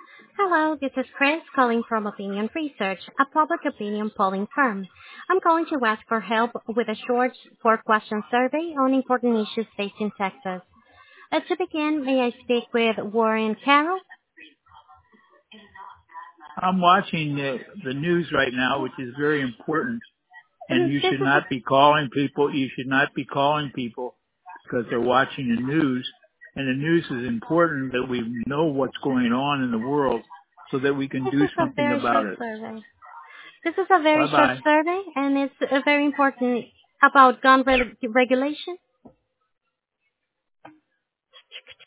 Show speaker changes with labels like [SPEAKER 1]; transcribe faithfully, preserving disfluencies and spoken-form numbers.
[SPEAKER 1] Hello, this is Chris calling from Opinion Research, a public opinion polling firm. I'm calling to ask for help with a short four-question survey on important issues facing Texas. Uh, to begin, may I speak with Warren Carroll?
[SPEAKER 2] I'm watching the, the news right now, which is very important, and
[SPEAKER 1] Um,
[SPEAKER 2] you
[SPEAKER 1] This
[SPEAKER 2] should
[SPEAKER 1] is
[SPEAKER 2] not be calling people. You should not be calling people because they're watching the news, and the news is important that we know what's going on in the world so that we can
[SPEAKER 1] this
[SPEAKER 2] do
[SPEAKER 1] is a
[SPEAKER 2] something
[SPEAKER 1] very
[SPEAKER 2] about
[SPEAKER 1] short
[SPEAKER 2] it.
[SPEAKER 1] survey. This is a very
[SPEAKER 2] Bye
[SPEAKER 1] short
[SPEAKER 2] bye.
[SPEAKER 1] survey, and it's uh, very important about gun re- regulation.